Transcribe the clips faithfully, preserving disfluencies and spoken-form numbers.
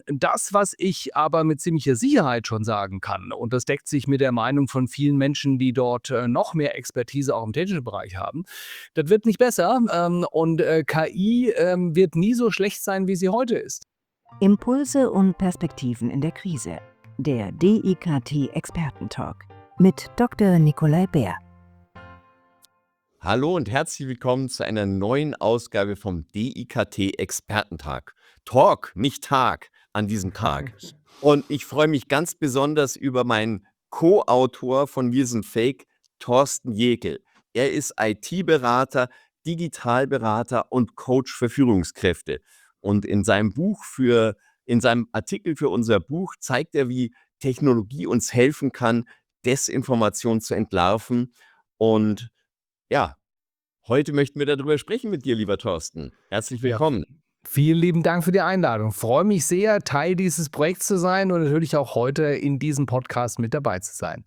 das, was ich aber mit ziemlicher Sicherheit schon sagen kann, und das deckt sich mit der Meinung von vielen Menschen, die dort äh, noch mehr Expertise auch im technischen Bereich haben, das wird nicht besser ähm, und äh, K I ähm, wird nie so schlecht sein, wie sie heute ist. Impulse und Perspektiven in der Krise. Der D I K T-Experten-Talk mit Doktor Nikolai Bär. Hallo und herzlich willkommen zu einer neuen Ausgabe vom D I K T-Experten-Tag. Talk, nicht Tag, an diesem Tag. Und ich freue mich ganz besonders über meinen Co-Autor von Wir sind Fake, Thorsten Jekel. Er ist I T-Berater, Digitalberater und Coach für Führungskräfte. Und in seinem Buch für, in seinem Artikel für unser Buch zeigt er, wie Technologie uns helfen kann, Desinformation zu entlarven. Und ja, heute möchten wir darüber sprechen mit dir, lieber Thorsten. Herzlich willkommen. Ja, vielen lieben Dank für die Einladung. Freue mich sehr, Teil dieses Projekts zu sein und natürlich auch heute in diesem Podcast mit dabei zu sein.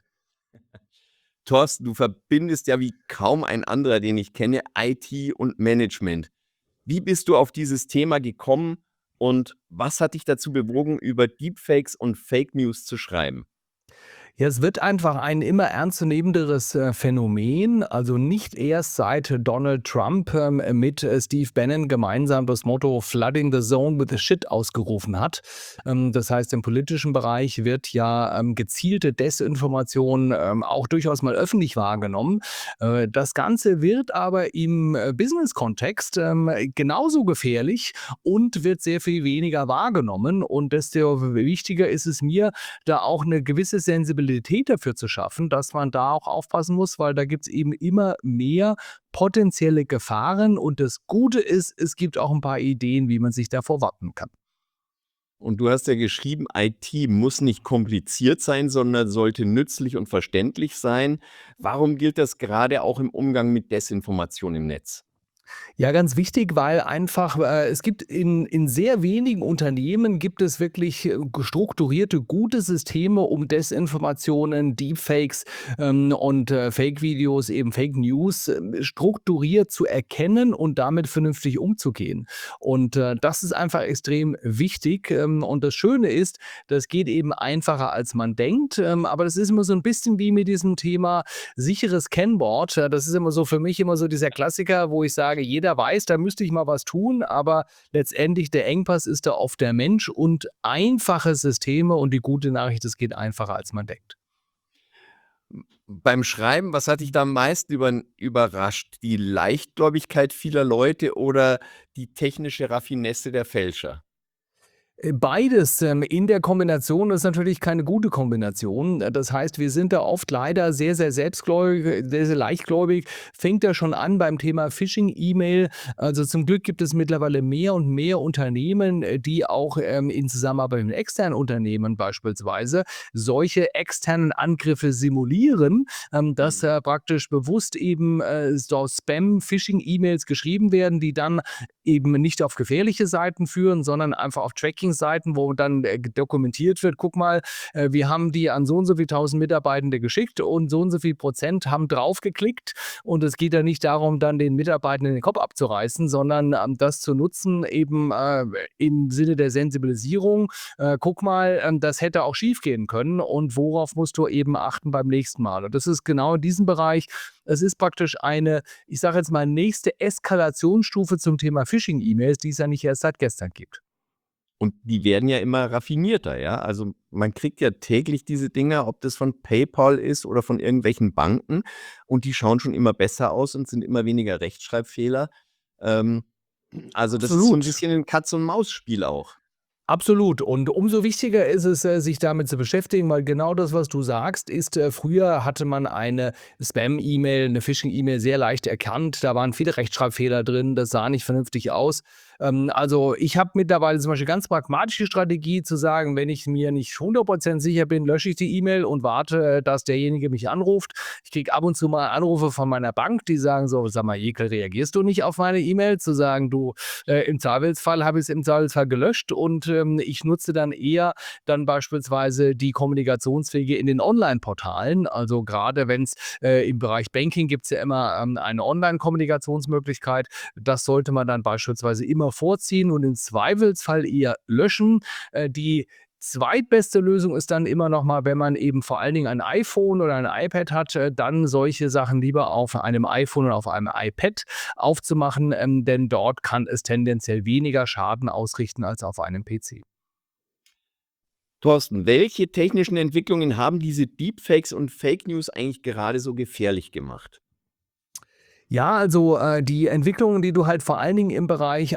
Thorsten, du verbindest ja wie kaum ein anderer, den ich kenne, I T und Management. Wie bist du auf dieses Thema gekommen und was hat dich dazu bewogen, über Deepfakes und Fake News zu schreiben? Ja, es wird einfach ein immer ernstzunehmenderes äh, Phänomen, also nicht erst seit Donald Trump ähm, mit äh, Steve Bannon gemeinsam das Motto Flooding the Zone with the Shit ausgerufen hat. Ähm, das heißt, im politischen Bereich wird ja ähm, gezielte Desinformation ähm, auch durchaus mal öffentlich wahrgenommen. Äh, das Ganze wird aber im äh, Business-Kontext ähm, genauso gefährlich und wird sehr viel weniger wahrgenommen. Und desto wichtiger ist es mir, da auch eine gewisse Sensibilität dafür zu schaffen, dass man da auch aufpassen muss, weil da gibt es eben immer mehr potenzielle Gefahren. Und das Gute ist, es gibt auch ein paar Ideen, wie man sich davor wappnen kann. Und du hast ja geschrieben, I T muss nicht kompliziert sein, sondern sollte nützlich und verständlich sein. Warum gilt das gerade auch im Umgang mit Desinformation im Netz? Ja, ganz wichtig, weil einfach äh, es gibt in in sehr wenigen Unternehmen gibt es wirklich äh, strukturierte, gute Systeme, um Desinformationen, Deepfakes ähm, und äh, Fake-Videos, eben Fake News, äh, strukturiert zu erkennen und damit vernünftig umzugehen. Und äh, das ist einfach extrem wichtig. Ähm, und das Schöne ist, das geht eben einfacher, als man denkt. Ähm, aber das ist immer so ein bisschen wie mit diesem Thema sicheres Kennwort. Ja, das ist immer so für mich immer so dieser Klassiker, wo ich sage, jeder weiß, da müsste ich mal was tun, aber letztendlich der Engpass ist da oft der Mensch und einfache Systeme, und die gute Nachricht, es geht einfacher, als man denkt. Beim Schreiben, was hat dich da am meisten über, überrascht? Die Leichtgläubigkeit vieler Leute oder die technische Raffinesse der Fälscher? Äh, Beides ähm, in der Kombination ist natürlich keine gute Kombination. Äh, Das heißt, wir sind da oft leider sehr, sehr selbstgläubig, sehr, sehr leichtgläubig. Fängt ja schon an beim Thema Phishing-E-Mail. Also zum Glück gibt es mittlerweile mehr und mehr Unternehmen, äh, die auch ähm, in Zusammenarbeit mit externen Unternehmen beispielsweise solche externen Angriffe simulieren, ähm, dass äh, praktisch bewusst eben äh, so Spam-Phishing-E-Mails geschrieben werden, die dann eben nicht auf gefährliche Seiten führen, sondern einfach auf Tracking-Seiten, wo dann äh, dokumentiert wird, guck mal, äh, wir haben die an so und so viel tausend Mitarbeitende geschickt und so und so viel Prozent haben draufgeklickt. Und es geht ja nicht darum, dann den Mitarbeitenden den Kopf abzureißen, sondern ähm, das zu nutzen eben äh, im Sinne der Sensibilisierung. Äh, guck mal, ähm, das hätte auch schief gehen können und worauf musst du eben achten beim nächsten Mal. Und das ist genau in diesem Bereich. Es ist praktisch eine, ich sage jetzt mal, nächste Eskalationsstufe zum Thema Phishing-E-Mails, die es ja nicht erst seit gestern gibt. Und die werden ja immer raffinierter, ja. Also man kriegt ja täglich diese Dinger, ob das von PayPal ist oder von irgendwelchen Banken. Und die schauen schon immer besser aus und sind immer weniger Rechtschreibfehler. Ähm, also das ist so ein Absolut. bisschen ein Katz-und-Maus-Spiel auch. Absolut. Und umso wichtiger ist es, äh, sich damit zu beschäftigen, weil genau das, was du sagst, ist, äh, früher hatte man eine Spam-E-Mail, eine Phishing-E-Mail sehr leicht erkannt. Da waren viele Rechtschreibfehler drin, das sah nicht vernünftig aus. Ähm, also ich habe mittlerweile zum Beispiel ganz pragmatische Strategie zu sagen, wenn ich mir nicht hundert Prozent sicher bin, lösche ich die E-Mail und warte, äh, dass derjenige mich anruft. Ich kriege ab und zu mal Anrufe von meiner Bank, die sagen so, sag mal, Jekyll, reagierst du nicht auf meine E-Mail? Zu sagen, du, äh, im Zweifelsfall habe ich es im Zweifelsfall gelöscht und ähm, ich nutze dann eher dann beispielsweise die Kommunikationswege in den Online-Portalen. Also gerade wenn es äh, im Bereich Banking gibt es ja immer ähm, eine Online-Kommunikationsmöglichkeit. Das sollte man dann beispielsweise immer noch vorziehen und im Zweifelsfall eher löschen. Äh, die zweitbeste Lösung ist dann immer noch mal, wenn man eben vor allen Dingen ein iPhone oder ein iPad hat, äh, dann solche Sachen lieber auf einem iPhone oder auf einem iPad aufzumachen, ähm, denn dort kann es tendenziell weniger Schaden ausrichten als auf einem P C. Thorsten, welche technischen Entwicklungen haben diese Deepfakes und Fake News eigentlich gerade so gefährlich gemacht? Ja, also, äh, die Entwicklungen, die du halt vor allen Dingen im Bereich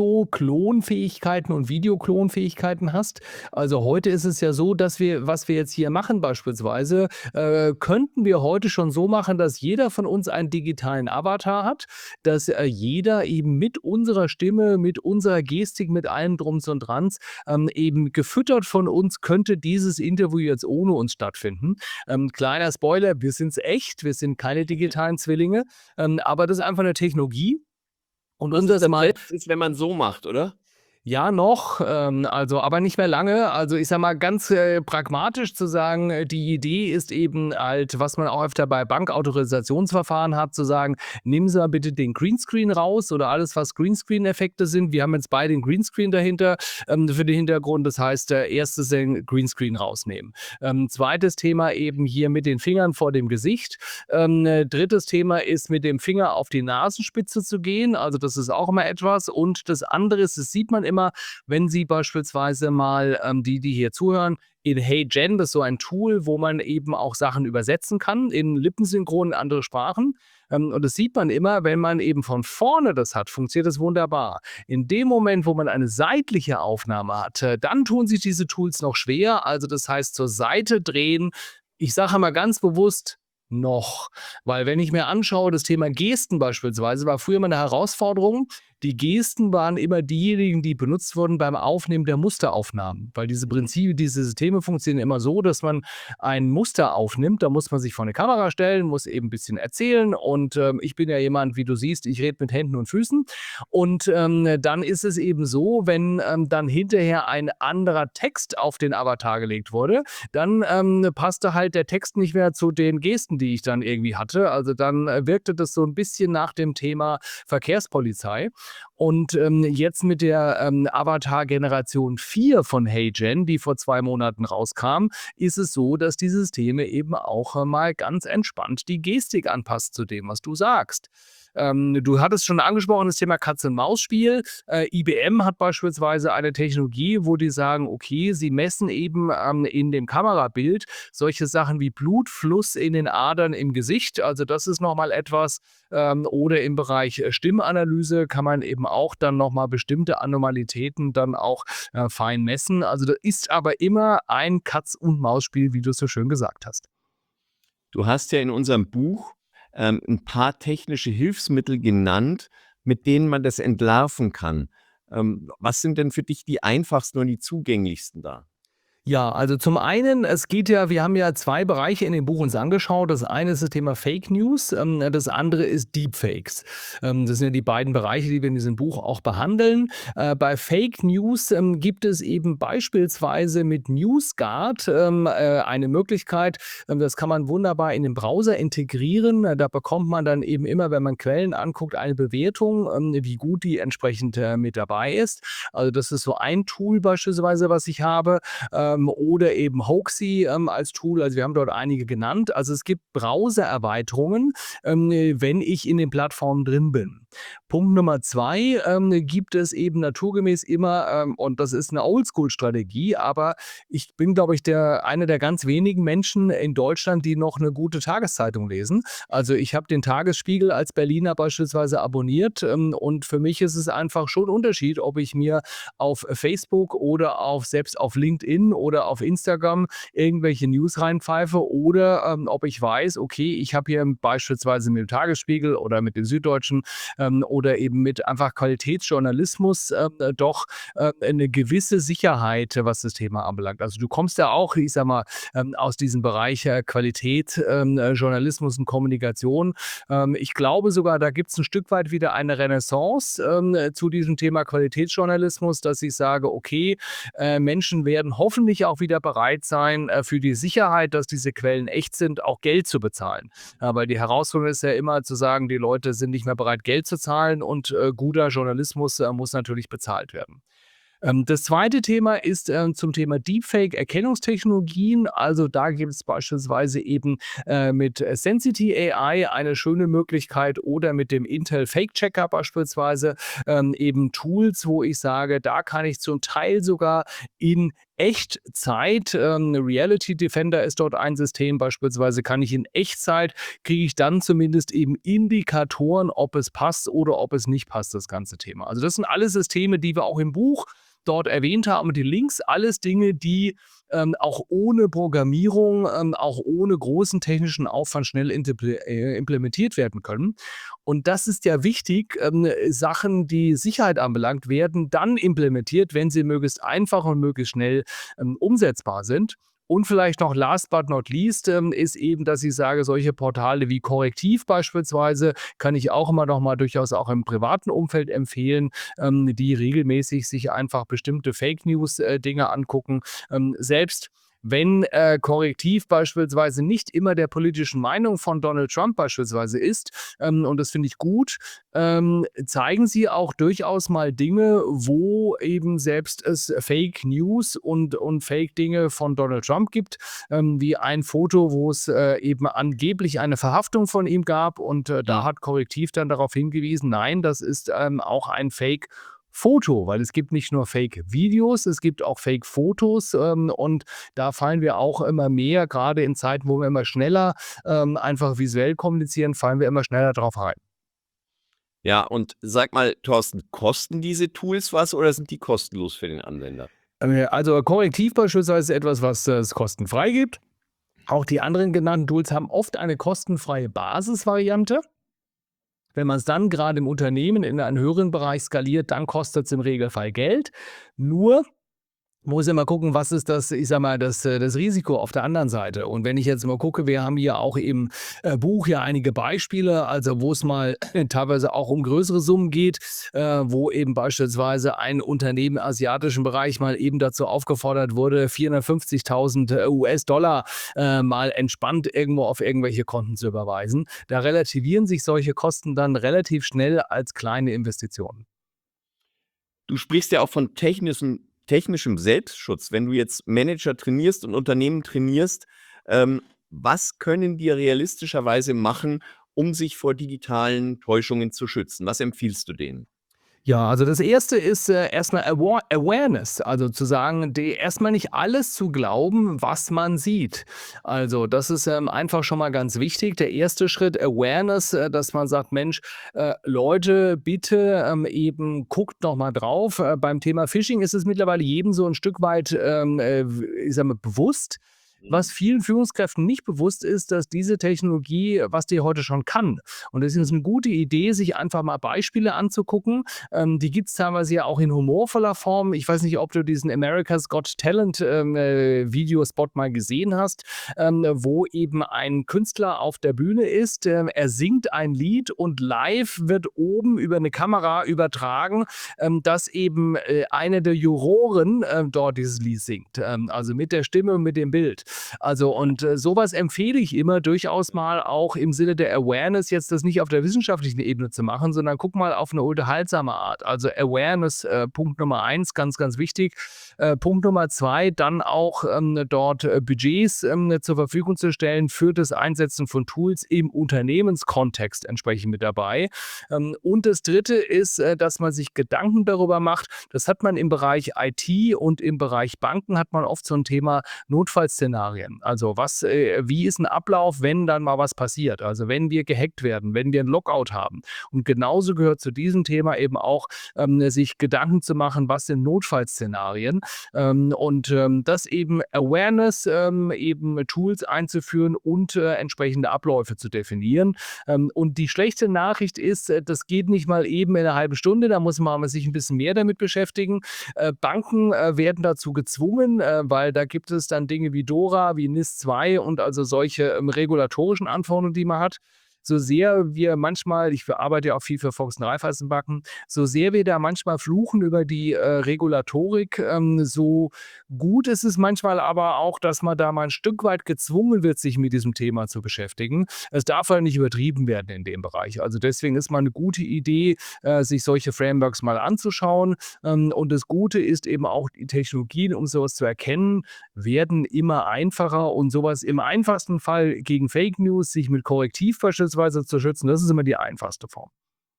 Audio-Klonfähigkeiten und Videoklonfähigkeiten hast. Also, heute ist es ja so, dass wir was wir jetzt hier machen beispielsweise, äh, könnten wir heute schon so machen, dass jeder von uns einen digitalen Avatar hat, dass, äh, jeder eben mit unserer Stimme, mit unserer Gestik, mit allem Drums und Drans, ähm, eben gefüttert von uns könnte dieses Interview jetzt ohne uns stattfinden. Ähm, kleiner Spoiler, wir sind's echt, wir sind keine digitalen Zwillinge. Ähm, aber das ist einfach 'ne Technologie. Und Was um es das dann mal selbst ist, wenn man so macht, oder? Ja, noch, ähm, also aber nicht mehr lange. Also, ich sage mal, ganz, äh, pragmatisch zu sagen, äh, die Idee ist eben halt, was man auch öfter bei Bankautorisationsverfahren hat, zu sagen: „Nehmen Sie mal bitte den Greenscreen raus oder alles, was Greenscreen-Effekte sind.“ Wir haben jetzt beide 'n Greenscreen dahinter, ähm, für den Hintergrund. Das heißt, äh, erstes den Greenscreen rausnehmen. Ähm, zweites Thema eben hier mit den Fingern vor dem Gesicht. Ähm, äh, drittes Thema ist, mit dem Finger auf die Nasenspitze zu gehen. Also, das ist auch immer etwas. Und das andere ist, das sieht man immer, wenn Sie beispielsweise mal, ähm, die, die hier zuhören, in HeyGen, das ist so ein Tool, wo man eben auch Sachen übersetzen kann in lippensynchron in andere Sprachen. Ähm, und das sieht man immer, wenn man eben von vorne das hat, funktioniert das wunderbar. In dem Moment, wo man eine seitliche Aufnahme hat, äh, dann tun sich diese Tools noch schwer. Also, das heißt, zur Seite drehen. Ich sage einmal ganz bewusst noch, weil wenn ich mir anschaue, das Thema Gesten beispielsweise war früher immer 'ne Herausforderung. Die Gesten waren immer diejenigen, die benutzt wurden beim Aufnehmen der Musteraufnahmen, weil diese Prinzip diese Systeme funktionieren immer so, dass man ein Muster aufnimmt. Da muss man sich vor 'ne Kamera stellen, muss eben 'n bisschen erzählen und, ähm, ich bin ja jemand, wie du siehst, ich rede mit Händen und Füßen. Und, ähm, dann ist es eben so, wenn, ähm, dann hinterher ein anderer Text auf den Avatar gelegt wurde, dann, ähm, passte halt der Text nicht mehr zu den Gesten, die ich dann irgendwie hatte. Also, dann, äh, wirkte das so 'n bisschen nach dem Thema Verkehrspolizei. Und, ähm, jetzt mit der, ähm, Avatar Generation vier von HeyGen, die vor zwei Monaten rauskam, ist es so, dass die Systeme eben auch, äh, mal ganz entspannt die Gestik anpasst zu dem, was du sagst. Ähm, du hattest schon angesprochen, das Thema Katz-und-Maus-Spiel. Äh, I B M hat beispielsweise eine Technologie, wo die sagen: „Okay, sie messen eben, ähm, in dem Kamerabild solche Sachen wie Blutfluss in den Adern im Gesicht.“ Also, das ist noch mal etwas, ähm, oder im Bereich, äh, Stimmanalyse kann man eben auch dann noch mal bestimmte Anomalitäten dann auch, äh, fein messen. Also, da ist aber immer ein Katz-und-Maus-Spiel, wie du's so schön gesagt hast. Du hast ja in unserem Buch, ähm, 'n paar technische Hilfsmittel genannt, mit denen man das entlarven kann. Ähm, was sind denn für dich die einfachsten und die zugänglichsten da? Ja, also zum einen, es geht ja wir haben ja zwei Bereiche in dem Buch uns angeschaut. Das eine ist das Thema Fake News, ähm, das andere ist Deepfakes. Ähm, das sind ja die beiden Bereiche, die wir in diesem Buch auch behandeln. Äh, bei Fake News, ähm, gibt es eben beispielsweise mit NewsGuard, ähm, äh, eine Möglichkeit, ähm, das kann man wunderbar in den Browser integrieren. Äh, da bekommt man dann eben immer, wenn man Quellen anguckt, eine Bewertung, ähm, wie gut die entsprechend, äh, mit dabei ist. Also, das ist so ein Tool beispielsweise, was ich habe. Ähm, oder eben Hoaxy, ähm, als Tool. Also, wir haben dort einige genannt. Also, es gibt Browsererweiterungen, ähm, wenn ich in den Plattformen drin bin. Punkt Nummer zwei, ähm, gibt es eben naturgemäß immer, ähm und das ist 'ne Oldschool-Strategie, aber ich bin, glaube ich, der einer der ganz wenigen Menschen in Deutschland, die noch 'ne gute Tageszeitung lesen. Also, ich habe den Tagesspiegel als Berliner beispielsweise abonniert, ähm, und für mich ist es einfach schon 'n Unterschied, ob ich mir auf Facebook oder auf selbst auf LinkedIn oder auf Instagram irgendwelche News reinpfeife oder, ähm, ob ich weiß, okay, ich habe hier beispielsweise mit dem Tagesspiegel oder mit den Süddeutschen, ähm, oder eben mit einfach Qualitätsjournalismus, ähm, doch, äh, 'ne gewisse Sicherheit, was das Thema anbelangt. Also, du kommst ja auch, ich sage mal, ähm, aus diesem Bereich, äh, Qualität, ähm, äh, Journalismus und Kommunikation. Ähm, ich glaube sogar, da gibt's 'n Stück weit wieder eine Renaissance, ähm, zu diesem Thema Qualitätsjournalismus, dass ich sage: „Okay, äh, Menschen werden hoffentlich auch wieder bereit sein, äh, für die Sicherheit, dass diese Quellen echt sind, auch Geld zu bezahlen.“ Ja, weil die Herausforderung ist ja immer zu sagen, die Leute sind nicht mehr bereit, Geld zu zahlen und äh, guter Journalismus äh, muss natürlich bezahlt werden. Ähm, das zweite Thema ist ähm, zum Thema Deepfake-Erkennungstechnologien. Also da gibt es beispielsweise eben äh, mit äh, Sensity A I eine schöne Möglichkeit oder mit dem Intel Fake Checker beispielsweise ähm, eben Tools, wo ich sage, da kann ich zum Teil sogar in Echtzeit, ähm, Reality Defender ist dort ein System beispielsweise, kann ich in Echtzeit, kriege ich dann zumindest eben Indikatoren, ob es passt oder ob es nicht passt, das ganze Thema. Also das sind alle Systeme, die wir auch im Buch dort erwähnt haben. Und die Links, alles Dinge, die ähm, auch ohne Programmierung, ähm, auch ohne großen technischen Aufwand schnell intiple- äh, implementiert werden können. Und das ist ja wichtig. Ähm, Sachen, die Sicherheit anbelangt, werden dann implementiert, wenn sie möglichst einfach und möglichst schnell ähm, umsetzbar sind. Und vielleicht noch last but not least ähm, ist eben, dass ich sage, solche Portale wie Korrektiv beispielsweise kann ich auch immer noch mal durchaus auch im privaten Umfeld empfehlen, ähm, die regelmäßig sich einfach bestimmte Fake News äh, Dinge angucken. Ähm, selbst wenn äh, Korrektiv beispielsweise nicht immer der politischen Meinung von Donald Trump beispielsweise ist, ähm, und das finde ich gut, ähm, zeigen sie auch durchaus mal Dinge, wo eben selbst es Fake News und, und Fake Dinge von Donald Trump gibt, ähm, wie ein Foto, wo es äh, eben angeblich eine Verhaftung von ihm gab und äh, da Mhm. hat Korrektiv dann darauf hingewiesen, nein, das ist ähm, auch ein Fake Foto, weil es gibt nicht nur Fake-Videos, es gibt auch Fake-Fotos ähm, und da fallen wir auch immer mehr, gerade in Zeiten, wo wir immer schneller ähm, einfach visuell kommunizieren, fallen wir immer schneller drauf rein. Ja, und sag mal, Thorsten, kosten diese Tools was oder sind die kostenlos für den Anwender? Äh, Also Korrektiv beispielsweise ist etwas, was äh, es kostenfrei gibt. Auch die anderen genannten Tools haben oft eine kostenfreie Basisvariante. Wenn man es dann gerade im Unternehmen in einen höheren Bereich skaliert, dann kostet es im Regelfall Geld. Nur muss immer gucken, was ist das, ich sage mal, das, äh, das Risiko auf der anderen Seite. Und wenn ich jetzt mal gucke, wir haben hier auch im äh, Buch ja einige Beispiele, also wo es mal teilweise auch um größere Summen geht, äh, wo eben beispielsweise ein Unternehmen im asiatischen Bereich mal eben dazu aufgefordert wurde, vierhundertfünfzigtausend äh, U S-Dollar äh, mal entspannt irgendwo auf irgendwelche Konten zu überweisen. Da relativieren sich solche Kosten dann relativ schnell als kleine Investitionen. Du sprichst ja auch von technischem technischem Selbstschutz. Wenn du jetzt Manager trainierst und Unternehmen trainierst, ähm, was können die realistischerweise machen, um sich vor digitalen Täuschungen zu schützen? Was empfiehlst du denen? Ja, also das Erste ist äh, erst Awar Awareness, also zu sagen, de erst nicht alles zu glauben, was man sieht. Also das ist ähm, einfach schon mal ganz wichtig. Der erste Schritt, Awareness, äh, dass man sagt: „Mensch, äh, Leute, bitte, ähm, eben guckt noch mal drauf.“ Äh, beim Thema Phishing ist es mittlerweile jedem so ein Stück weit, ähm, äh, w ich sage mal, bewusst. Was Mhm. vielen Führungskräften nicht bewusst ist, dass diese Technologie, was die heute schon kann. Und es ist eine gute Idee, sich einfach mal Beispiele anzugucken, ähm, die gibt es teilweise ja auch in humorvoller Form. Ich weiß nicht, ob du diesen America's Got Talent ähm, äh, Videospot mal gesehen hast, ähm, wo eben ein Künstler auf der Bühne ist. Ähm, er singt ein Lied und live wird oben über eine Kamera übertragen, ähm, dass eben äh, eine der Juroren äh, dort dieses Lied singt. Ähm, also mit der Stimme und mit dem Bild. Also und äh, sowas empfehle ich immer durchaus mal auch im Sinne der Awareness, jetzt das nicht auf der wissenschaftlichen Ebene zu machen, sondern guck mal auf eine unterhaltsame Art. Also Awareness, äh, Punkt Nummer eins, ganz, ganz wichtig. Äh, Punkt Nummer zwei, dann auch ähm, dort äh, Budgets ähm, zur Verfügung zu stellen für das Einsetzen von Tools im Unternehmenskontext entsprechend mit dabei. Ähm, und das dritte ist, äh, dass man sich Gedanken darüber macht. Das hat man im Bereich I T und im Bereich Banken hat man oft so ein Thema Notfallszenarien. Also was, äh, wie ist ein Ablauf, wenn dann mal was passiert? Also wenn wir gehackt werden, wenn wir ein Lockout haben. Und genauso gehört zu diesem Thema eben auch, ähm, sich Gedanken zu machen, was sind Notfallszenarien? Ähm, und ähm, das eben Awareness, ähm, eben Tools einzuführen und äh, entsprechende Abläufe zu definieren. Ähm, und die schlechte Nachricht ist, äh, das geht nicht mal eben in einer halben Stunde, da muss man sich ein bisschen mehr damit beschäftigen. Äh, Banken äh, werden dazu gezwungen, äh, weil da gibt es dann Dinge wie DORA, wie NIS zwei und also solche ähm, regulatorischen Anforderungen, die man hat. so sehr wir manchmal, ich arbeite ja auch viel für Volks- und Raiffeisenbanken, so sehr wir da manchmal fluchen über die äh, Regulatorik, ähm, so gut ist es manchmal aber auch, dass man da mal ein Stück weit gezwungen wird, sich mit diesem Thema zu beschäftigen. Es darf halt nicht übertrieben werden in dem Bereich. Also deswegen ist mal eine gute Idee, äh, sich solche Frameworks mal anzuschauen. Ähm, und das Gute ist eben auch, die Technologien, um sowas zu erkennen, werden immer einfacher und sowas im einfachsten Fall gegen Fake News, sich mit Korrektiv beispielsweise zu schützen, das ist immer die einfachste Form.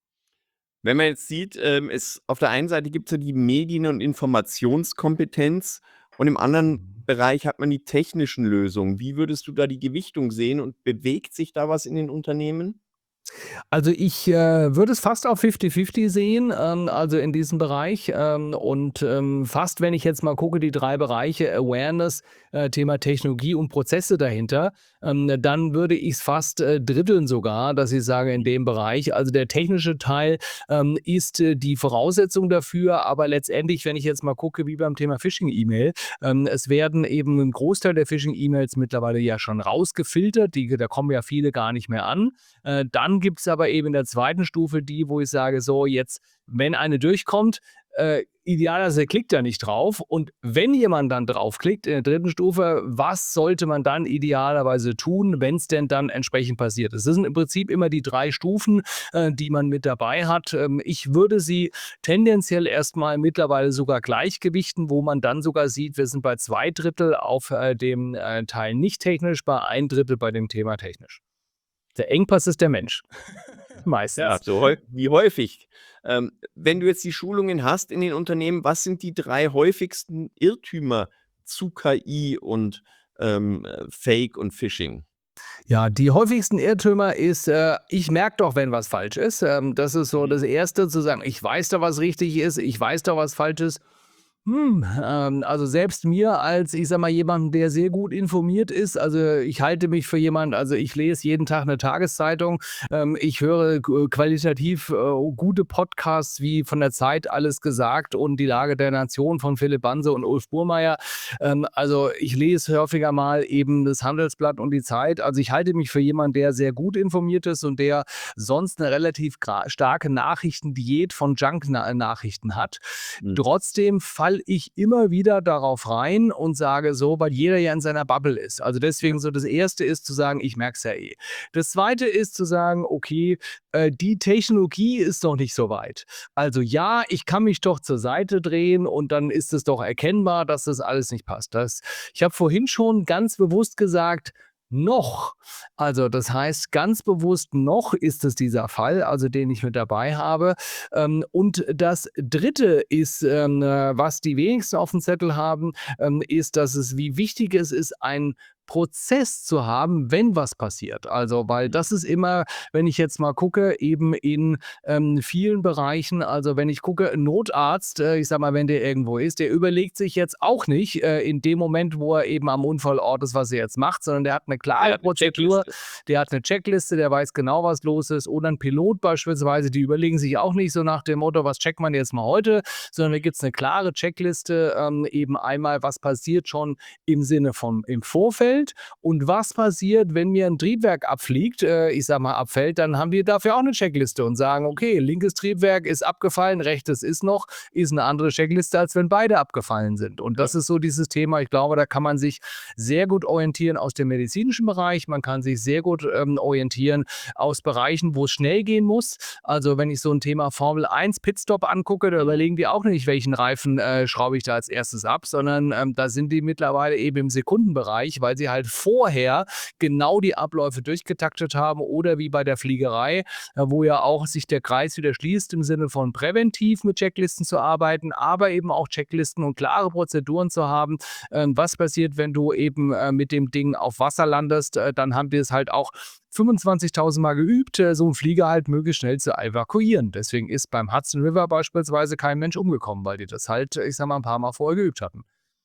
Wenn man jetzt sieht, ähm, es auf der einen Seite gibt es ja die Medien- und Informationskompetenz und im anderen Bereich hat man die technischen Lösungen. Wie würdest du da die Gewichtung sehen und bewegt sich da was in den Unternehmen? Also ich äh, würde es fast auf fifty fifty sehen, ähm, also in diesem Bereich. Ähm, und ähm, fast, wenn ich jetzt mal gucke, die drei Bereiche Awareness, äh, Thema Technologie und Prozesse dahinter, ähm, dann würde ich es fast äh, dritteln sogar, dass ich sage, in dem Bereich. Also der technische Teil ähm, ist äh, die Voraussetzung dafür, aber letztendlich, wenn ich jetzt mal gucke, wie beim Thema Phishing-E-Mail, ähm, es werden eben ein Großteil der Phishing-E-Mails mittlerweile ja schon rausgefiltert, die, da kommen ja viele gar nicht mehr an. Äh, dann gibt es aber eben in der zweiten Stufe die, wo ich sage, so jetzt, wenn eine durchkommt, äh, idealerweise klickt er nicht drauf. Und wenn jemand dann draufklickt in der dritten Stufe, was sollte man dann idealerweise tun, wenn es denn dann entsprechend passiert ist? Das sind im Prinzip immer die drei Stufen, äh, die man mit dabei hat. Ähm, ich würde sie tendenziell erstmal mittlerweile sogar gleichgewichten, wo man dann sogar sieht, wir sind bei zwei Drittel auf äh, dem äh, Teil nicht technisch, bei ein Drittel bei dem Thema technisch. Der Engpass ist der Mensch. Ja, Meistens. so häu wie häufig. Ähm, wenn du jetzt die Schulungen hast in den Unternehmen, was sind die drei häufigsten Irrtümer zu K I und, ähm, äh, Fake und Phishing? Ja, die häufigsten Irrtümer ist, äh, ich merke doch, wenn was falsch ist. Ähm, das ist so Mhm. das Erste, zu sagen, ich weiß doch, was richtig ist, ich weiß doch, was falsch ist. Hm, ähm, also selbst mir als, ich sage mal, jemanden, der sehr gut informiert ist, also ich halte mich für jemand, also ich lese jeden Tag eine Tageszeitung, ähm, ich höre g qualitativ, äh, gute Podcasts wie von der Zeit „Alles gesagt“ und „Die Lage der Nation“ von Philipp Banse und Ulf Burmeier. Ähm, also ich lese häufiger mal eben das Handelsblatt und die Zeit. Also ich halte mich für jemanden, der sehr gut informiert ist und der sonst eine relativ gra starke Nachrichtendiät von Junk-Nachrichten hat. Mhm. Trotzdem falle ich immer wieder darauf rein und sage so, weil jeder ja in seiner Bubble ist. Also deswegen so das Erste ist zu sagen, ich merke es ja eh. Das Zweite ist zu sagen, okay, äh, die Technologie ist doch nicht so weit. Also ja, ich kann mich doch zur Seite drehen und dann ist es doch erkennbar, dass das alles nicht passt. Das, ich habe vorhin schon ganz bewusst gesagt, noch. Also das heißt, ganz bewusst noch ist es dieser Fall, also den ich mit dabei habe. Ähm, und das Dritte ist, ähm, äh, was die wenigsten auf dem Zettel haben, ähm, ist, dass es wie wichtig es ist, ein Prozess zu haben, wenn was passiert. Also, weil Mhm. das ist immer, wenn ich jetzt mal gucke, eben in ähm, vielen Bereichen, also wenn ich gucke, 'n Notarzt, äh, ich sage mal, wenn der irgendwo ist, der überlegt sich jetzt auch nicht äh, in dem Moment, wo er eben am Unfallort ist, was er jetzt macht, sondern der hat eine Er klare hat 'ne Prozedur, Checkliste. der hat eine Checkliste, der weiß genau, was los ist. Oder ein Pilot beispielsweise, die überlegen sich auch nicht so nach dem Motto, was checkt man jetzt mal heute, sondern da gibt es eine klare Checkliste, ähm, eben einmal, was passiert schon im Sinne von im Vorfeld und was passiert, wenn mir ein Triebwerk abfliegt, äh, ich sage mal abfällt, dann haben wir dafür auch eine Checkliste und sagen, okay, linkes Triebwerk ist abgefallen, rechtes ist noch, ist eine andere Checkliste, als wenn beide abgefallen sind. Und Ja. das ist so dieses Thema, ich glaube, da kann man sich sehr gut orientieren aus dem medizinischen Bereich, man kann sich sehr gut ähm, orientieren aus Bereichen, wo es schnell gehen muss. Also wenn ich so ein Thema Formel eins Pitstop angucke, da Mhm. überlegen die auch nicht, welchen Reifen äh, schraube ich da als erstes ab, sondern ähm, da sind die mittlerweile eben im Sekundenbereich, weil sie halt vorher genau die Abläufe durchgetaktet haben oder wie bei der Fliegerei, äh, wo ja auch sich der Kreis wieder schließt im Sinne von präventiv mit Checklisten zu arbeiten, aber eben auch Checklisten und klare Prozeduren zu haben. Ähm, was passiert, wenn du eben äh, mit dem Ding auf Wasser landest? Äh, dann haben wir es halt auch fünfundzwanzigtausend Mal geübt, äh, so einen Flieger halt möglichst schnell zu evakuieren. Deswegen ist beim Hudson River beispielsweise kein Mensch umgekommen, weil die das halt, ich sage mal, ein paar Mal vorher geübt hatten.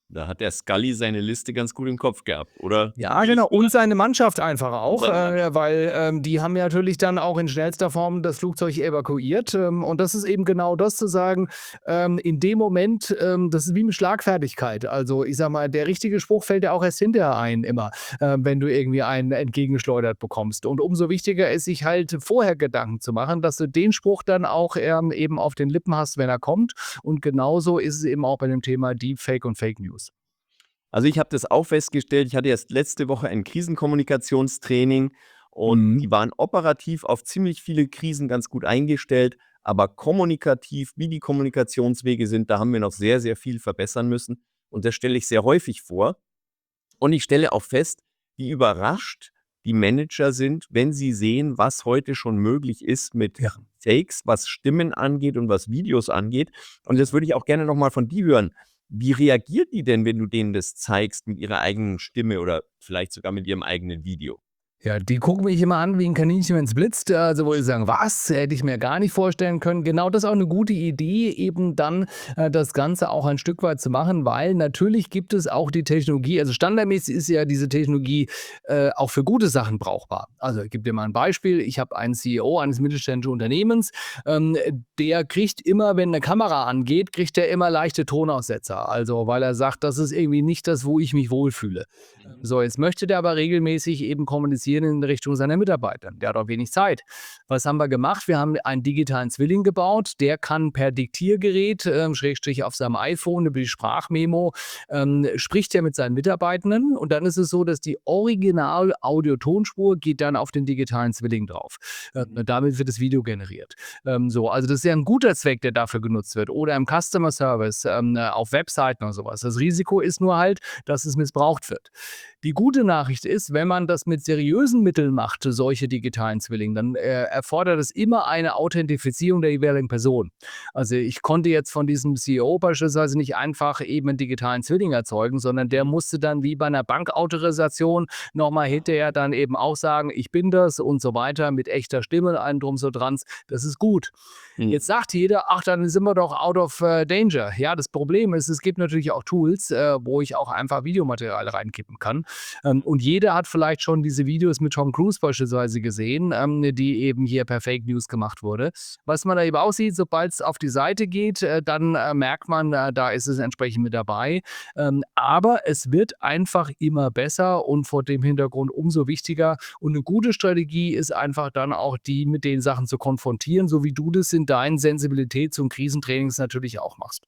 Da hat der Scully seine Liste ganz gut im Kopf gehabt, oder? Ja, genau. Und seine Mannschaft einfach auch, seine äh, weil ähm, die haben ja natürlich dann auch in schnellster Form das Flugzeug evakuiert. Ähm, und das ist eben genau das zu sagen, ähm, in dem Moment, ähm, das ist wie mit Schlagfertigkeit. Also ich sag mal, der richtige Spruch fällt ja auch erst hinterher ein, immer, äh, wenn du irgendwie einen entgegengeschleudert bekommst. Und umso wichtiger ist, sich halt vorher Gedanken zu machen, dass du den Spruch dann auch ähm, eben auf den Lippen hast, wenn er kommt. Und genauso ist es eben auch bei dem Thema Deepfake und Fake News. Also, ich habe das auch festgestellt. Ich hatte erst letzte Woche ein Krisenkommunikationstraining und Mhm. die waren operativ auf ziemlich viele Krisen ganz gut eingestellt, aber kommunikativ, wie die Kommunikationswege sind, da haben wir noch sehr, sehr viel verbessern müssen und das stelle ich sehr häufig vor. Und ich stelle auch fest, wie überrascht die Manager sind, wenn sie sehen, was heute schon möglich ist mit Ja. Fakes, was Stimmen angeht und was Videos angeht. Und das würde ich auch gerne noch mal von dir hören. Wie reagiert die denn, wenn du denen das zeigst mit ihrer eigenen Stimme oder vielleicht sogar mit ihrem eigenen Video? Ja, die gucken mich immer an wie ein Kaninchen, wenn's blitzt. Also, wo die sagen: „Was? Hätte ich mir gar nicht vorstellen können.“ Genau, das ist auch eine gute Idee, eben dann, äh, das Ganze auch ein Stück weit zu machen, weil natürlich gibt es auch die Technologie, also, standardmäßig ist ja diese Technologie, äh, auch für gute Sachen brauchbar. Also, ich gebe dir mal ein Beispiel. Ich habe einen C E O eines mittelständischen Unternehmens, ähm, der kriegt immer, wenn eine Kamera angeht, kriegt er immer leichte Tonaussetzer. Also, weil er sagt: „Das ist irgendwie nicht das, wo ich mich wohlfühle.“ Mhm. So, jetzt möchte der aber regelmäßig eben kommunizieren in Richtung seiner Mitarbeiter. Der hat auch wenig Zeit. Was haben wir gemacht? Wir haben einen digitalen Zwilling gebaut. Der kann per Diktiergerät, ähm, Schrägstrich auf seinem iPhone über die Sprachmemo, ähm, spricht er mit seinen Mitarbeitenden. Und dann ist es so, dass die Original-Audio-Tonspur geht dann auf den digitalen Zwilling drauf. Äh, Mhm. damit wird das Video generiert. Ähm, so, also das ist ja ein guter Zweck, der dafür genutzt wird. Oder im Customer Service, ähm, äh, auf Webseiten oder sowas. Das Risiko ist nur halt, dass es missbraucht wird. Die gute Nachricht ist, wenn man das mit seriösen Mitteln macht, solche digitalen Zwillinge, dann äh, erfordert es immer eine Authentifizierung der jeweiligen Person. Also ich konnte jetzt von diesem C E O beispielsweise nicht einfach eben einen digitalen Zwilling erzeugen, sondern der Mhm. musste dann wie bei einer Bankautorisation nochmal hinterher dann eben auch sagen, ich bin das und so weiter mit echter Stimme und allem drum so dran. Das ist gut. Jetzt Mhm. sagt jeder: „Ach, dann sind wir doch out of, äh, danger.“ Ja, das Problem ist, es gibt natürlich auch Tools, äh, wo ich auch einfach Videomaterial reinkippen kann. Ähm, und jeder hat vielleicht schon diese Videos mit Tom Cruise beispielsweise gesehen, ähm, die eben hier per Fake News gemacht wurde. Was man da eben aussieht, sobald es auf die Seite geht, äh, dann, äh, merkt man, äh, da ist es entsprechend mit dabei. Ähm, aber es wird einfach immer besser und vor dem Hintergrund umso wichtiger. Und eine gute Strategie ist einfach dann auch die, mit den Sachen zu konfrontieren, so wie du das in deinen Sensibilitäts und Krisentrainings natürlich auch machst.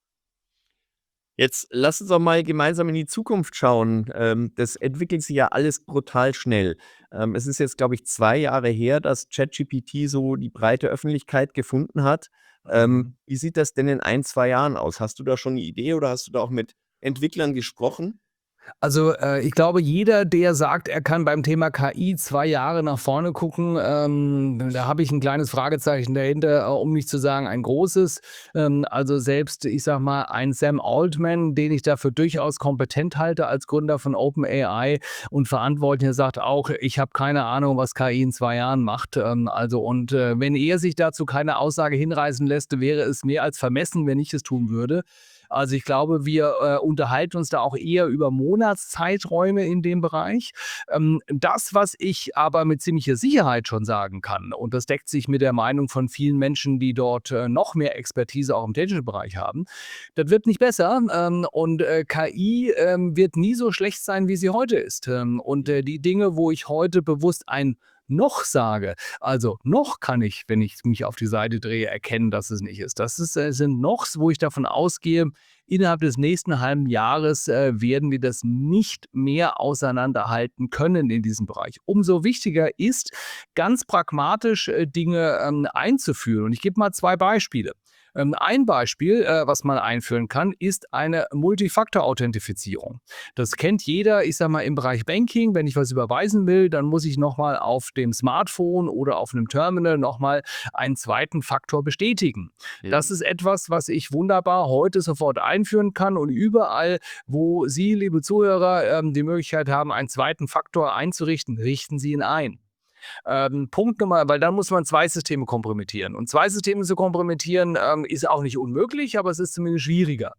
Jetzt lass uns doch mal gemeinsam in die Zukunft schauen. Ähm, das entwickelt sich ja alles brutal schnell. Ähm, es ist jetzt, glaube ich, zwei Jahre her, dass ChatGPT so die breite Öffentlichkeit gefunden hat. Ähm, Mhm. wie sieht das denn in ein, zwei Jahren aus? Hast du da schon 'ne Idee oder hast du da auch mit Entwicklern gesprochen? Also, äh, ich glaube, jeder, der sagt, er kann beim Thema K I zwei Jahre nach vorne gucken, ähm, da habe ich ein kleines Fragezeichen dahinter, äh, um nicht zu sagen ein großes. Ähm, also, selbst, ich sage mal, ein Sam Altman, den ich dafür durchaus kompetent halte als Gründer von OpenAI und Verantwortlicher, sagt auch: „Ich habe keine Ahnung, was K I in zwei Jahren macht.“ Ähm, also und, äh, wenn er sich dazu keine Aussage hinreißen lässt, wäre es mehr als vermessen, wenn ich es tun würde. Also, ich glaube, wir, äh, unterhalten uns da auch eher über Monatszeiträume in dem Bereich. Ähm, das, was ich aber mit ziemlicher Sicherheit schon sagen kann, und das deckt sich mit der Meinung von vielen Menschen, die dort, äh, noch mehr Expertise auch im technischen Bereich haben, das wird nicht besser, ähm, und, äh, K I, ähm, wird nie so schlecht sein, wie sie heute ist. Ähm, und, äh, die Dinge, wo ich heute bewusst ein „noch“ sage, also, noch kann ich, wenn ich mich auf die Seite drehe, erkennen, dass es nicht ist. Das ist, äh, sind Nochs, wo ich davon ausgehe, innerhalb des nächsten halben Jahres, äh, werden wir das nicht mehr auseinanderhalten können in diesem Bereich. Umso wichtiger ist, ganz pragmatisch, äh, Dinge, ähm, einzuführen. Und ich gebe mal zwei Beispiele. Ähm, ein Beispiel, äh, was man einführen kann, ist eine Multifaktor-Authentifizierung. Das kennt jeder, ich sage mal, im Bereich Banking. Wenn ich was überweisen will, dann muss ich noch mal auf dem Smartphone oder auf einem Terminal noch mal einen zweiten Faktor bestätigen. Das Mhm. ist etwas, was ich wunderbar heute sofort einführen kann und überall, wo Sie, liebe Zuhörer, ähm, die Möglichkeit haben, einen zweiten Faktor einzurichten, richten Sie ihn ein. Ähm, Punkt Nummer, weil dann muss man zwei Systeme kompromittieren. Und zwei Systeme zu kompromittieren, ähm, ist auch nicht unmöglich, aber es ist zumindest schwieriger.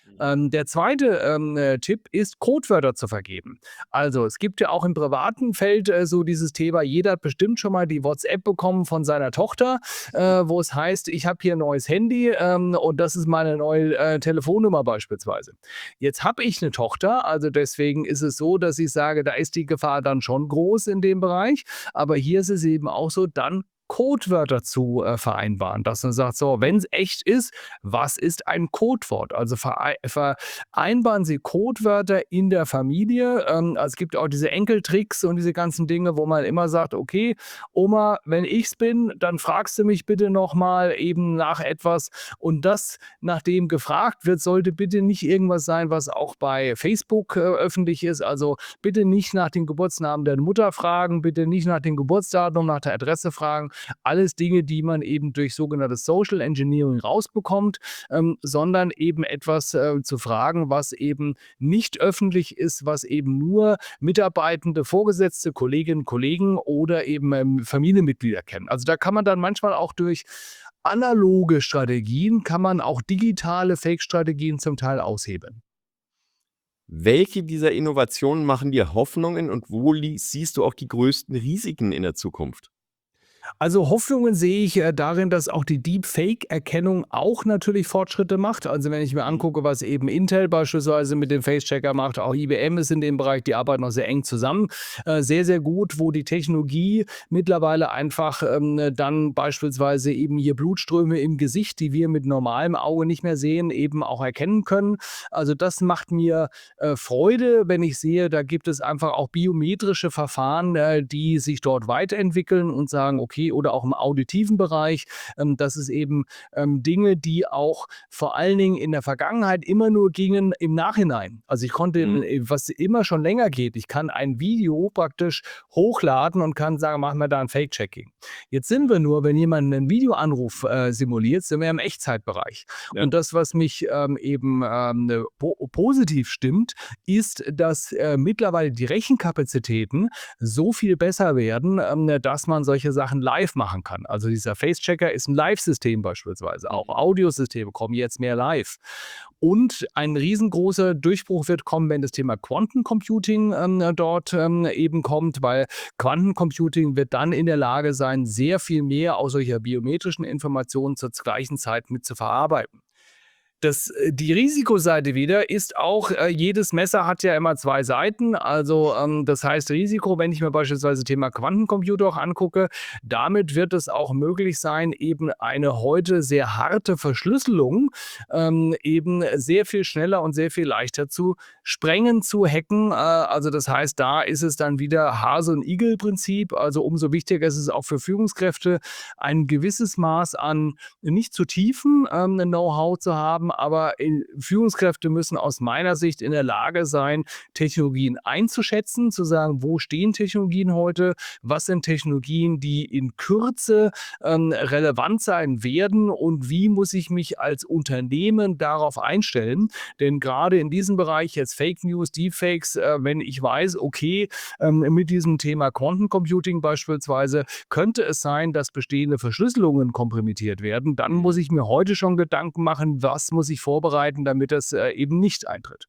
Ähm, der zweite ähm, äh, Tipp ist, Codewörter zu vergeben. Also es gibt ja auch im privaten Feld äh, so dieses Thema, jeder hat bestimmt schon mal die WhatsApp bekommen von seiner Tochter, äh, wo es heißt, ich habe hier ein neues Handy ähm, und das ist meine neue äh, Telefonnummer beispielsweise. Jetzt habe ich eine Tochter, also deswegen ist es so, dass ich sage, da ist die Gefahr dann schon groß in dem Bereich, aber hier ist es eben auch so, dann Codewörter zu äh, vereinbaren, dass man sagt, so, wenn es echt ist, was ist ein Codewort? Also verei vereinbaren Sie Codewörter in der Familie. Ähm, also es gibt auch diese Enkeltricks und diese ganzen Dinge, wo man immer sagt, okay, Oma, wenn ich's bin, dann fragst du mich bitte noch mal eben nach etwas. Und das, nachdem gefragt wird, sollte bitte nicht irgendwas sein, was auch bei Facebook äh, öffentlich ist. Also bitte nicht nach dem Geburtsnamen der Mutter fragen, bitte nicht nach dem Geburtsdatum, nach der Adresse fragen. Alles Dinge, die man eben durch sogenanntes Social Engineering rausbekommt, ähm, sondern eben etwas äh, zu fragen, was eben nicht öffentlich ist, was eben nur Mitarbeitende, Vorgesetzte, Kolleginnen, Kollegen oder eben ähm, Familienmitglieder kennen. Also da kann man dann manchmal auch durch analoge Strategien, kann man auch digitale Fake-Strategien zum Teil aushebeln. Welche dieser Innovationen machen dir Hoffnungen und wo lie siehst du auch die größten Risiken in der Zukunft? Also Hoffnungen sehe ich äh, darin, dass auch die Deepfake-Erkennung auch natürlich Fortschritte macht. Also wenn ich mir Mhm. angucke, was eben Intel beispielsweise mit dem Face-Checker macht, auch I B M ist in dem Bereich, die arbeiten noch sehr eng zusammen. Äh, sehr, sehr gut, wo die Technologie mittlerweile einfach ähm, dann beispielsweise eben hier Blutströme im Gesicht, die wir mit normalem Auge nicht mehr sehen, eben auch erkennen können. Also das macht mir äh, Freude, wenn ich sehe, da gibt es einfach auch biometrische Verfahren, äh, die sich dort weiterentwickeln und sagen, okay, oder auch im auditiven Bereich, ähm, dass es eben ähm, Dinge, die auch vor allen Dingen in der Vergangenheit immer nur gingen im Nachhinein. Also ich konnte, Mhm. äh, was immer schon länger geht, ich kann ein Video praktisch hochladen und kann sagen, machen wir da ein Fake-Checking. Jetzt sind wir nur, wenn jemand einen Videoanruf äh, simuliert, sind wir im Echtzeitbereich. Ja. Und das, was mich ähm, eben ähm, ne, po positiv stimmt, ist, dass äh, mittlerweile die Rechenkapazitäten so viel besser werden, ähm, dass man solche Sachen live machen kann. Also dieser Face-Checker ist ein Live-System beispielsweise. Auch Mhm. Audiosysteme kommen jetzt mehr live. Und ein riesengroßer Durchbruch wird kommen, wenn das Thema Quantencomputing ähm, dort ähm, eben kommt, weil Quantencomputing wird dann in der Lage sein, sehr viel mehr aus solcher biometrischen Informationen zur gleichen Zeit mit zu verarbeiten. Das äh, die Risikoseite wieder ist auch, äh, jedes Messer hat ja immer zwei Seiten. Also, ähm, das heißt Risiko, wenn ich mir beispielsweise Thema Quantencomputer auch angucke, damit wird es auch möglich sein, eben eine heute sehr harte Verschlüsselung, ähm, eben sehr viel schneller und sehr viel leichter zu sprengen, zu hacken. Äh, also, das heißt, da ist es dann wieder Hase und Igel-Prinzip. Also, umso wichtiger ist es auch für Führungskräfte, ein gewisses Maß an nicht zu tiefen ähm, Know-how zu haben, aber in, Führungskräfte müssen aus meiner Sicht in der Lage sein, Technologien einzuschätzen, zu sagen, wo stehen Technologien heute, was sind Technologien, die in Kürze ähm, relevant sein werden und wie muss ich mich als Unternehmen darauf einstellen. Denn gerade in diesem Bereich jetzt Fake News, Deepfakes, äh, wenn ich weiß, okay, ähm, mit diesem Thema Quantencomputing beispielsweise könnte es sein, dass bestehende Verschlüsselungen kompromittiert werden, dann muss Mhm. ich mir heute schon Gedanken machen, was muss ich vorbereiten, damit das äh, eben nicht eintritt.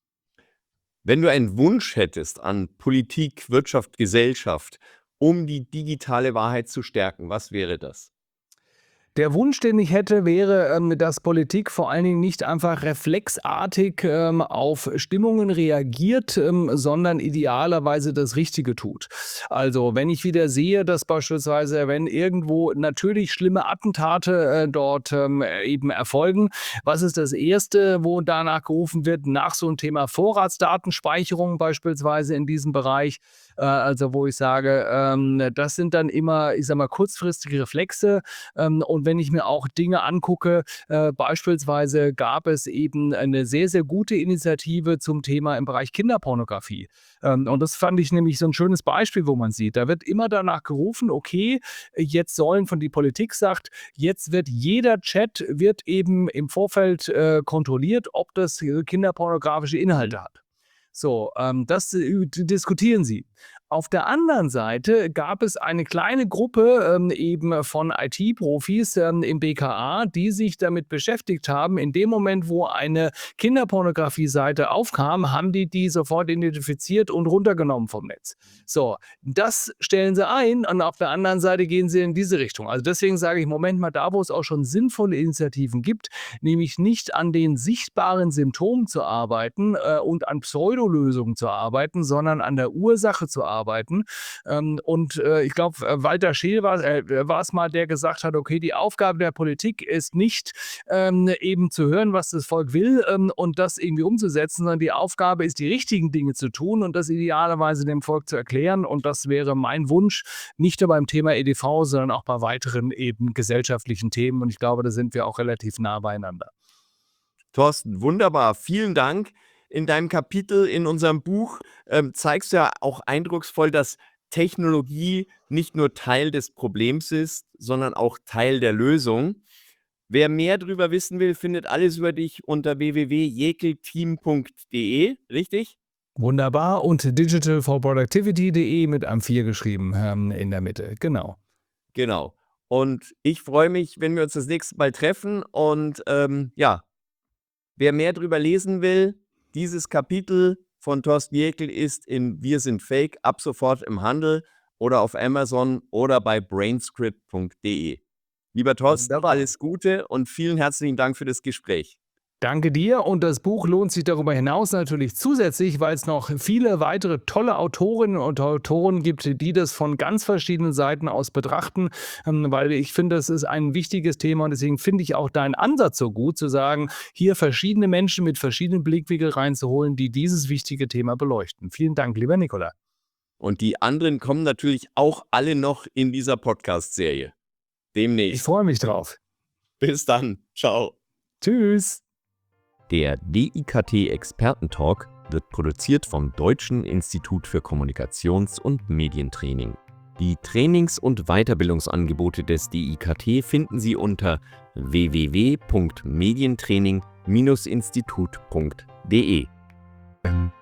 Wenn du einen Wunsch hättest an Politik, Wirtschaft, Gesellschaft, um die digitale Wahrheit zu stärken, was wäre das? Der Wunsch, den ich hätte, wäre, ähm, dass Politik vor allen Dingen nicht einfach reflexartig ähm, auf Stimmungen reagiert, ähm, sondern idealerweise das Richtige tut. Also wenn ich wieder sehe, dass beispielsweise, wenn irgendwo natürlich schlimme Attentate äh, dort ähm, eben erfolgen, was ist das Erste, wo danach gerufen wird, nach so einem Thema Vorratsdatenspeicherung beispielsweise in diesem Bereich? Äh, also wo ich sage, ähm, das sind dann immer, ich sag mal, kurzfristige Reflexe, ähm, und wenn ich mir auch Dinge angucke, äh, beispielsweise gab es eben eine sehr, sehr gute Initiative zum Thema im Bereich Kinderpornografie. Ähm, und das fand ich nämlich so ein schönes Beispiel, wo man sieht, da wird immer danach gerufen, okay, jetzt sollen von die Politik sagt, jetzt wird jeder Chat wird eben im Vorfeld äh, kontrolliert, ob das äh, kinderpornografische Mhm. Inhalte hat. So, ähm, das äh, diskutieren sie. Auf der anderen Seite gab es eine kleine Gruppe ähm, eben von I T-Profis ähm, im B K A, die sich damit beschäftigt haben. In dem Moment, wo eine Kinderpornografie-Seite aufkam, haben die die sofort identifiziert und runtergenommen vom Netz. So, das stellen sie ein und auf der anderen Seite gehen sie in diese Richtung. Also deswegen sage ich, Moment mal, da wo es auch schon sinnvolle Initiativen gibt, nämlich nicht an den sichtbaren Symptomen zu arbeiten äh, und an Pseudolösungen zu arbeiten, sondern an der Ursache zu arbeiten. Arbeiten. Ähm, und äh, ich glaube, Walter Scheel war äh, es mal, der gesagt hat, okay, die Aufgabe der Politik ist nicht ähm, eben zu hören, was das Volk will ähm, und das irgendwie umzusetzen, sondern die Aufgabe ist, die richtigen Dinge zu tun und das idealerweise dem Volk zu erklären. Und das wäre mein Wunsch, nicht nur beim Thema E D V, sondern auch bei weiteren eben gesellschaftlichen Themen. Und ich glaube, da sind wir auch relativ nah beieinander. Thorsten, wunderbar. Vielen Dank. In deinem Kapitel in unserem Buch ähm, zeigst du ja auch eindrucksvoll, dass Technologie nicht nur Teil des Problems ist, sondern auch Teil der Lösung. Wer mehr darüber wissen will, findet alles über dich unter w w w punkt jekelteam punkt d e, richtig? Wunderbar. Und digital for productivity punkt d e mit einem vier geschrieben ähm, in der Mitte. Genau. Genau. Und ich freue mich, wenn wir uns das nächste Mal treffen. Und ähm, ja, wer mehr darüber lesen will, dieses Kapitel von Thorsten Jekyll ist in Wir sind Fake ab sofort im Handel oder auf Amazon oder bei brainscript punkt d e. Lieber Thorsten, Wunderbar. alles Gute und vielen herzlichen Dank für das Gespräch. Danke dir und das Buch lohnt sich darüber hinaus natürlich zusätzlich, weil es noch viele weitere tolle Autorinnen und Autoren gibt, die das von ganz verschiedenen Seiten aus betrachten, ähm, weil ich finde, das ist ein wichtiges Thema und deswegen finde ich auch deinen Ansatz so gut, zu sagen, hier verschiedene Menschen mit verschiedenen Blickwinkeln reinzuholen, die dieses wichtige Thema beleuchten. Vielen Dank, lieber Nicola. Und die anderen kommen natürlich auch alle noch in dieser Podcast-Serie. Ich Demnächst. freue mich drauf. Bis dann. Ciao. Tschüss. Der D I K T-Experten-Talk wird produziert vom Deutschen Institut für Kommunikations- und Medientraining. Die Trainings- und Weiterbildungsangebote des D I K T finden Sie unter w w w punkt medientraining Bindestrich institut punkt d e.